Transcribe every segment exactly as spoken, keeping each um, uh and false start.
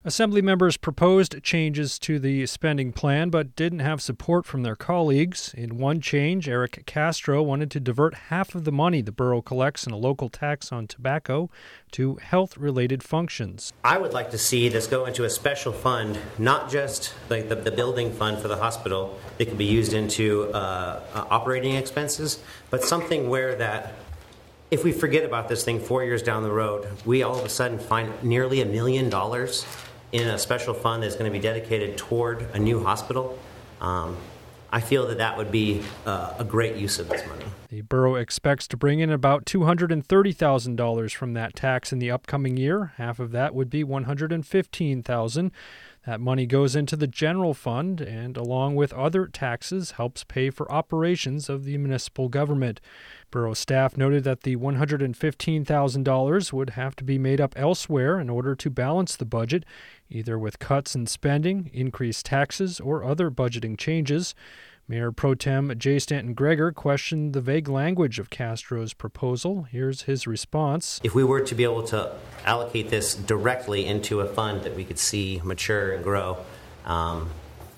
Assembly members proposed changes to the spending plan but didn't have support from their colleagues. In one change, Eric Castro wanted to divert half of the money the borough collects in a local tax on tobacco to health-related functions. I would like to see this go into a special fund, not just like the, the building fund for the hospital that can be used into uh, uh, operating expenses, but something where that if we forget about this thing four years down the road, we all of a sudden find nearly a million dollars in a special fund that's going to be dedicated toward a new hospital. Um, I feel that that would be uh, a great use of this money. The borough expects to bring in about two hundred thirty thousand dollars from that tax in the upcoming year. Half of that would be one hundred fifteen thousand dollars. That money goes into the general fund and, along with other taxes, helps pay for operations of the municipal government. Borough staff noted that the one hundred fifteen thousand dollars would have to be made up elsewhere in order to balance the budget, either with cuts in spending, increased taxes, or other budgeting changes. Mayor Pro Tem Jay Stanton Gregor questioned the vague language of Castro's proposal. Here's his response. If we were to be able to allocate this directly into a fund that we could see mature and grow, um,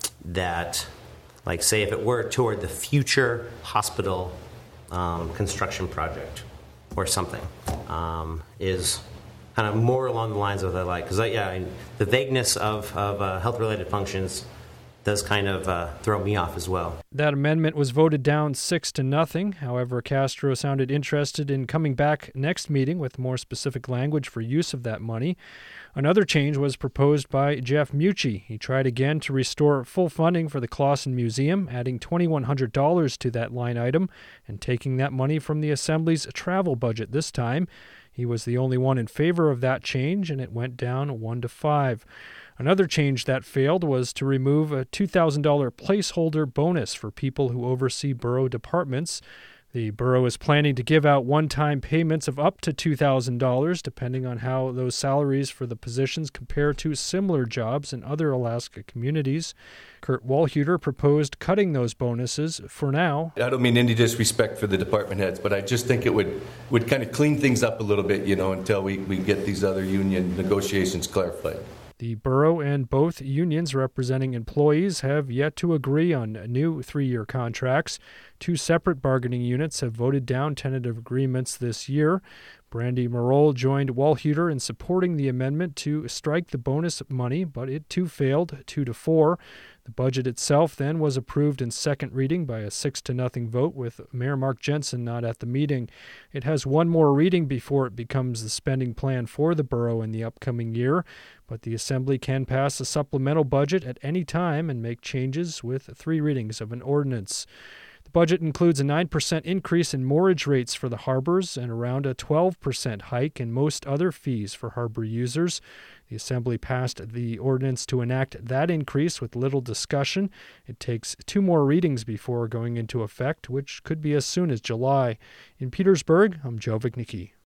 that, like, say, if it were toward the future hospital um, construction project or something, um, is kind of more along the lines of what I like. Because, yeah, I, the vagueness of, of uh, health-related functions does kind of uh, throw me off as well. That amendment was voted down six to nothing. However, Castro sounded interested in coming back next meeting with more specific language for use of that money. Another change was proposed by Jeff Mucci. He tried again to restore full funding for the Clausen Museum, adding two thousand one hundred dollars to that line item and taking that money from the Assembly's travel budget this time. He was the only one in favor of that change, and it went down one to five. Another change that failed was to remove a two thousand dollars placeholder bonus for people who oversee borough departments. The borough is planning to give out one-time payments of up to two thousand dollars, depending on how those salaries for the positions compare to similar jobs in other Alaska communities. Kurt Walhuter proposed cutting those bonuses for now. I don't mean any disrespect for the department heads, but I just think it would, would kind of clean things up a little bit, you know, until we, we get these other union negotiations clarified. The borough and both unions representing employees have yet to agree on new three-year contracts. Two separate bargaining units have voted down tentative agreements this year. Brandy Marole joined Walhuter in supporting the amendment to strike the bonus money, but it too failed, two to four. The budget itself then was approved in second reading by a six to nothing vote, with Mayor Mark Jensen not at the meeting. It has one more reading before it becomes the spending plan for the borough in the upcoming year, but the Assembly can pass a supplemental budget at any time and make changes with three readings of an ordinance. The budget includes a nine percent increase in mortgage rates for the harbors and around a twelve percent hike in most other fees for harbor users. The Assembly passed the ordinance to enact that increase with little discussion. It takes two more readings before going into effect, which could be as soon as July. In Petersburg, I'm Joe Vignicki.